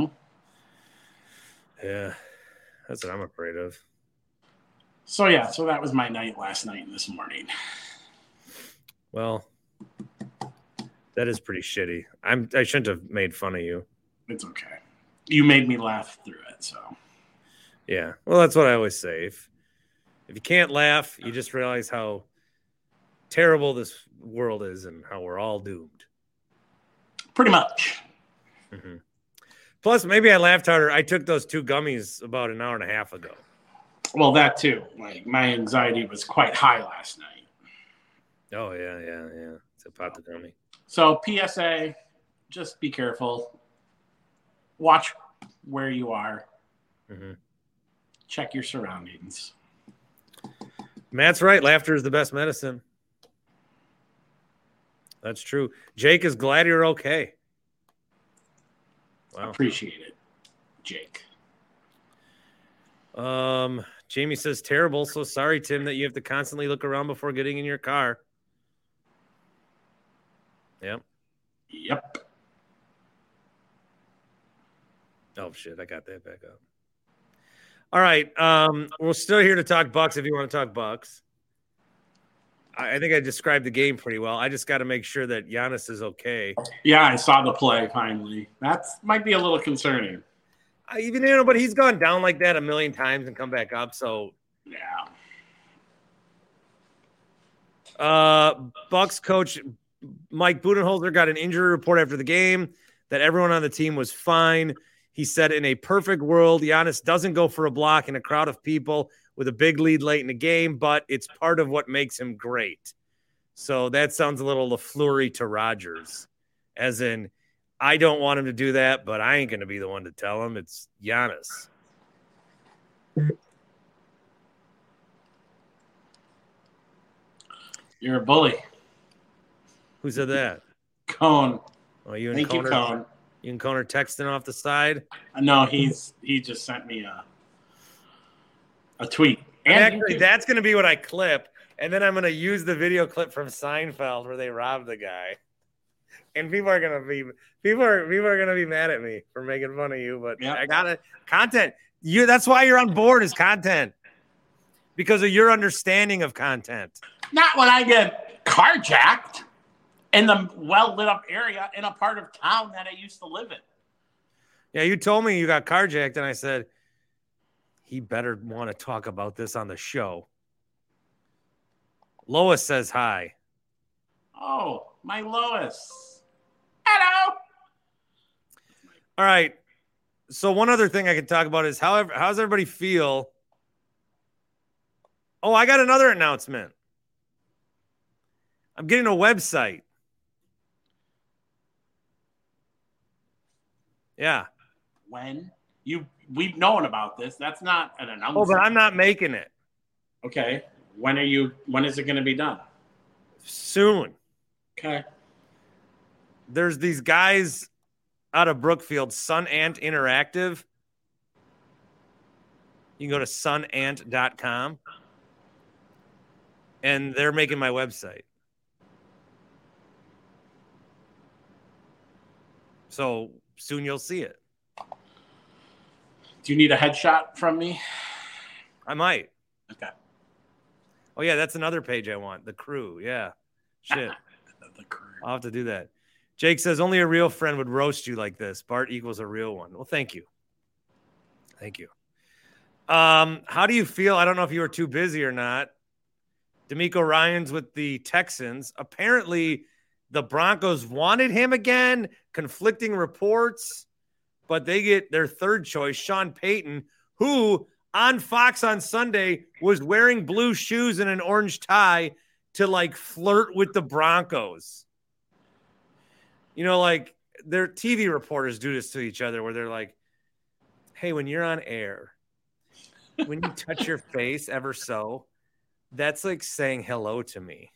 Yeah, that's what I'm afraid of. So that was my night last night and this morning. Well, that is pretty shitty. I shouldn't have made fun of you. It's okay. You made me laugh through it, so. Yeah, well, that's what I always say. If you can't laugh, you just realize how terrible this world is and how we're all doomed. Pretty much. Mm-hmm. Plus, maybe I laughed harder. I took those 2 gummies about an hour and a half ago. Well, that too. Like, my anxiety was quite high last night. Oh, yeah. It's a pot the gummy. So, PSA, just be careful. Watch where you are. Mm-hmm. Check your surroundings. Matt's right. Laughter is the best medicine. That's true. Jake is glad you're okay. Wow. Appreciate it, Jake. Jamie says, terrible. So sorry, Tim, that you have to constantly look around before getting in your car. Yep. Oh, shit. I got that back up. All right. We're still here to talk Bucks if you want to talk Bucks. I think I described the game pretty well. I just got to make sure that Giannis is okay. Yeah, I saw the play finally. That might be a little concerning. But he's gone down like that a million times and come back up. So yeah. Bucks coach Mike Budenholzer got an injury report after the game that everyone on the team was fine. He said, in a perfect world, Giannis doesn't go for a block in a crowd of people with a big lead late in the game, but it's part of what makes him great. So that sounds a little LaFleur to Rodgers, as in, I don't want him to do that, but I ain't going to be the one to tell him. It's Giannis. You're a bully. Who said that? Cone. Oh, you and Thank Conor, you, Cone. You and Conor texting off the side? No, he just sent me a tweet. And actually, that's going to be what I clip, and then I'm going to use the video clip from Seinfeld where they rob the guy. And people are going to be mad at me for making fun of you, but I got it. Content. That's why you're on board is content. Because of your understanding of content. Not when I get carjacked in the well-lit up area in a part of town that I used to live in. Yeah, you told me you got carjacked, and I said, he better want to talk about this on the show. Lois says hi. Oh, my Lois. Hello. All right. So one other thing I can talk about is how's everybody feel? Oh, I got another announcement. I'm getting a website. Yeah. When? We've known about this. That's not an announcement. Oh, but I'm not making it. Okay. When is it going to be done? Soon. Okay. There's these guys out of Brookfield, Sun Ant Interactive. You can go to sunant.com. And they're making my website. So soon you'll see it. Do you need a headshot from me? I might. Okay. Oh, yeah, that's another page I want. The crew. Yeah. Shit. The crew. I'll have to do that. Jake says, only a real friend would roast you like this. Bart equals a real one. Well, thank you. Thank you. How do you feel? I don't know if you were too busy or not. D'Amico Ryans with the Texans. Apparently, the Broncos wanted him again. Conflicting reports. But they get their third choice, Sean Payton, who on Fox on Sunday was wearing blue shoes and an orange tie to flirt with the Broncos. You know, their TV reporters do this to each other where they're like, hey, when you're on air, when you touch your face ever so, that's like saying hello to me.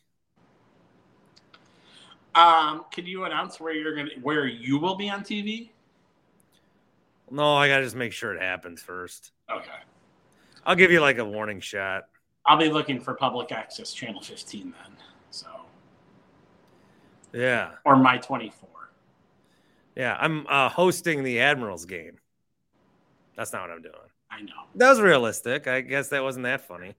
Can you announce where you will be on TV? No, I gotta just make sure it happens first. Okay. I'll give you a warning shot. I'll be looking for public access channel 15 then. So. Yeah. Or my 24. Yeah, I'm hosting the Admirals game. That's not what I'm doing. I know. That was realistic. I guess that wasn't that funny.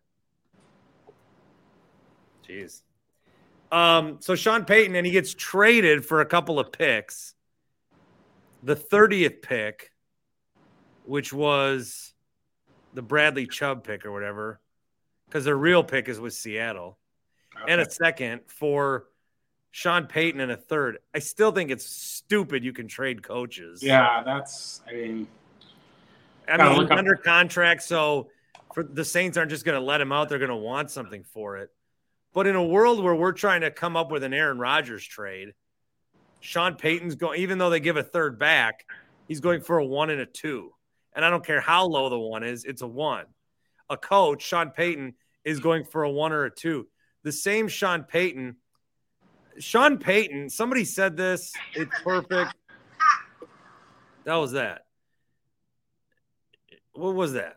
Jeez. So Sean Payton, and he gets traded for a couple of picks. The 30th pick, which was the Bradley Chubb pick or whatever, because their real pick is with Seattle, and a second for Sean Payton and a third. I still think it's stupid you can trade coaches. Yeah, that's, I mean, he's under contract, so for the Saints aren't just going to let him out. They're going to want something for it. But in a world where we're trying to come up with an Aaron Rodgers trade, Sean Payton's going, even though they give a third back, he's going for a 1 and a 2. And I don't care how low the 1 is, it's a 1. A coach, Sean Payton, is going for a 1 or a 2. The same Sean Payton, somebody said this, it's perfect. That was that. What was that?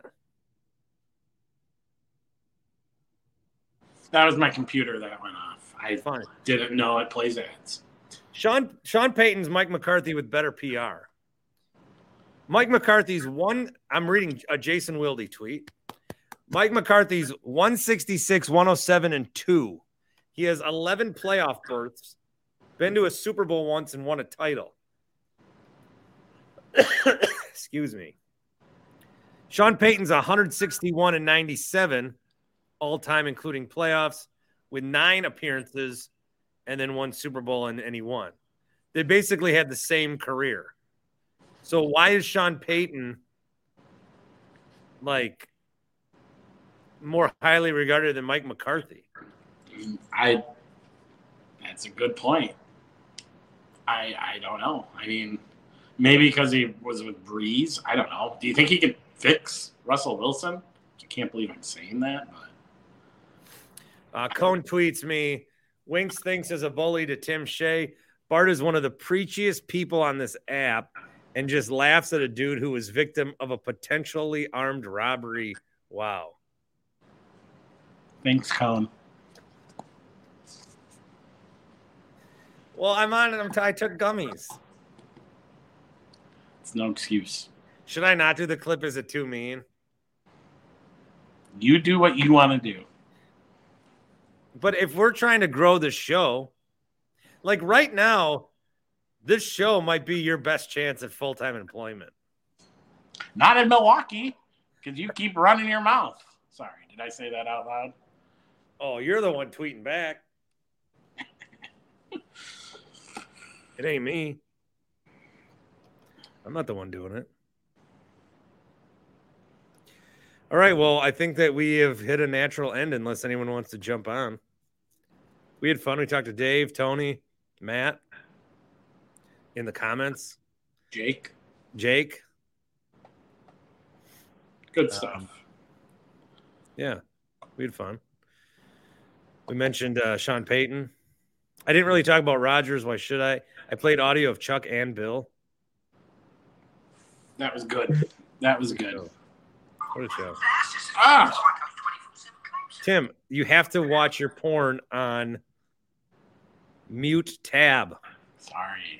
That was my computer that went off. I didn't know it plays ads. Sean Payton's Mike McCarthy with better PR. Mike McCarthy's I'm reading a Jason Wilde tweet. Mike McCarthy's 166, 107, and 2. He has 11 playoff berths, been to a Super Bowl once, and won a title. Excuse me. Sean Payton's 161 and 97 all-time, including playoffs, with 9 appearances and then 1 Super Bowl, and he won. They basically had the same career. So why is Sean Payton like more highly regarded than Mike McCarthy? That's a good point. I don't know. I mean, maybe because he was with Breeze. I don't know. Do you think he could fix Russell Wilson? I can't believe I'm saying that. But Cone tweets me, Winks thinks as a bully to Tim Shea. Bart is one of the preachiest people on this app and just laughs at a dude who was victim of a potentially armed robbery. Wow. Thanks, Cone. Well, I took gummies. It's no excuse. Should I not do the clip? Is it too mean? You do what you want to do. But if we're trying to grow the show, like right now, this show might be your best chance at full-time employment. Not in Milwaukee, because you keep running your mouth. Sorry, did I say that out loud? Oh, you're the one tweeting back. It ain't me. I'm not the one doing it. All right, well, I think that we have hit a natural end unless anyone wants to jump on. We had fun. We talked to Dave, Tony, Matt in the comments. Jake. Good stuff. Yeah, we had fun. We mentioned Sean Payton. I didn't really talk about Rodgers. Why should I? I played audio of Chuck and Bill. That was good. What a show. Ah! Tim, you have to watch your porn on mute tab. Sorry.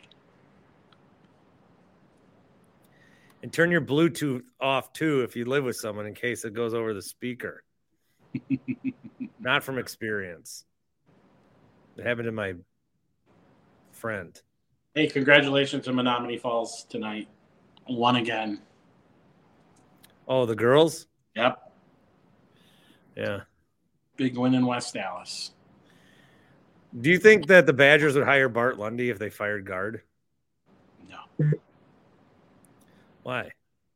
And turn your Bluetooth off, too, if you live with someone in case it goes over the speaker. Not from experience. It happened to my friend. Hey, congratulations to Menominee Falls tonight. Won again. Oh, the girls? Yep. Yeah. Big win in West Dallas. Do you think that the Badgers would hire Bart Lundy if they fired Guard? No. Why?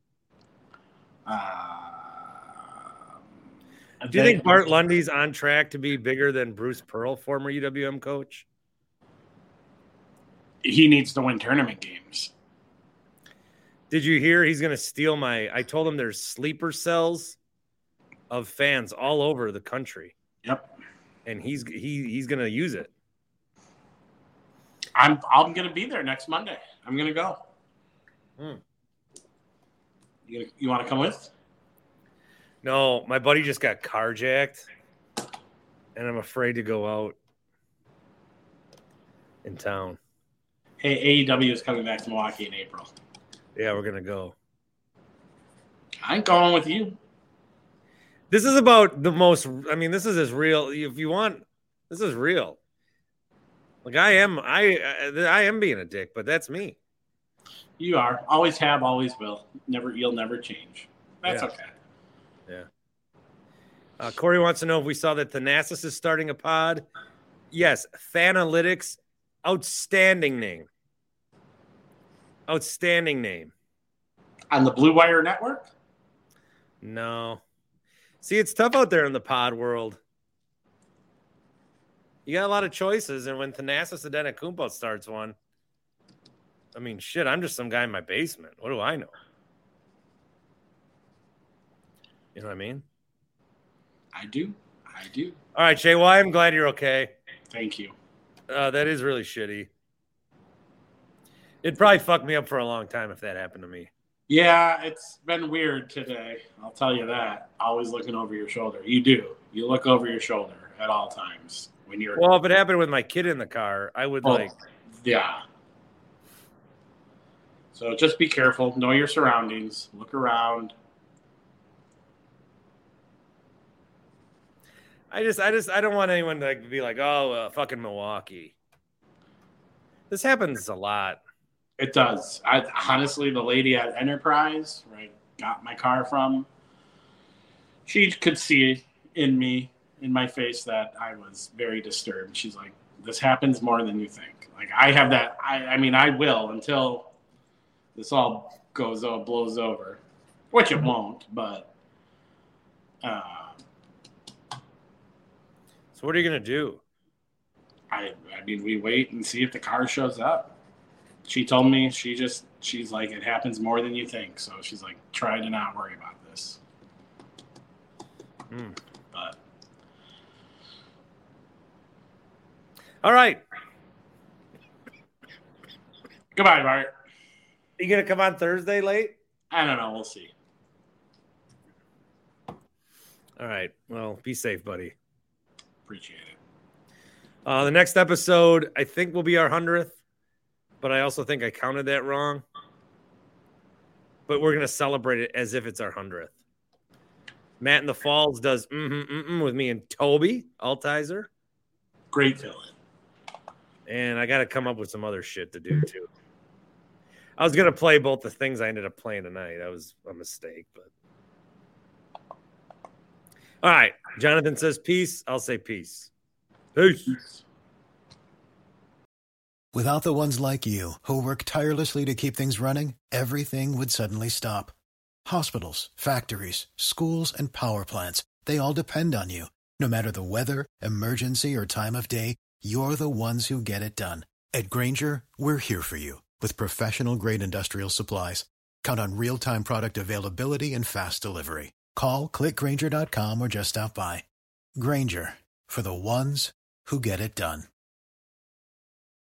Do you think Bart Lundy's on track to be bigger than Bruce Pearl, former UWM coach? He needs to win tournament games. Did you hear he's going to steal I told him there's sleeper cells of fans all over the country. Yep. And he's going to use it. I'm going to be there next Monday. I'm going to go. You want to come with? No, my buddy just got carjacked, and I'm afraid to go out in town. Hey, AEW is coming back to Milwaukee in April. Yeah, we're going to go. I ain't going with you. This is about the most, this is as real. If you want, this is real. Like I am being a dick, but that's me. You are. Always have, always will. You'll never change. That's okay. Yeah. Corey wants to know if we saw that Thanasis is starting a pod. Yes, Fanalytics, outstanding name. Outstanding name. On the Blue Wire Network? No. See, it's tough out there in the pod world. You got a lot of choices, and when Thanasis Adetokounmpo starts one, I mean, shit, I'm just some guy in my basement. What do I know? You know what I mean? I do. All right, Jay, well, I'm glad you're okay. Thank you. That is really shitty. It'd probably fuck me up for a long time if that happened to me. Yeah, it's been weird today. I'll tell you that. Always looking over your shoulder. You do. You look over your shoulder at all times when you're. Well, if it happened with my kid in the car, I would Yeah. So just be careful. Know your surroundings. Look around. I don't want anyone to be like, oh, fucking Milwaukee. This happens a lot. It does. Honestly, the lady at Enterprise, where I got my car from, she could see in my face that I was very disturbed. She's like, this happens more than you think. Like, I have that. I mean, I will until this all blows over, which it won't, but. So what are you going to do? I mean, we wait and see if the car shows up. She told me she's like, it happens more than you think. So she's like, try to not worry about this. But. All right. Goodbye, Bart. You going to come on Thursday late? I don't know. We'll see. All right. Well, be safe, buddy. Appreciate it. The next episode, I think, will be our 100th, but I also think I counted that wrong. But we're going to celebrate it as if it's our 100th. Matt in the Falls does with me and Toby Altizer. Great villain. And I got to come up with some other shit to do, too. I was going to play both the things I ended up playing tonight. That was a mistake, but. All right. Jonathan says peace. I'll say peace. Peace. Without the ones like you, who work tirelessly to keep things running, everything would suddenly stop. Hospitals, factories, schools, and power plants, they all depend on you. No matter the weather, emergency, or time of day, you're the ones who get it done. At Grainger, we're here for you with professional-grade industrial supplies. Count on real-time product availability and fast delivery. Call, click Grainger.com, or just stop by. Grainger, for the ones who get it done.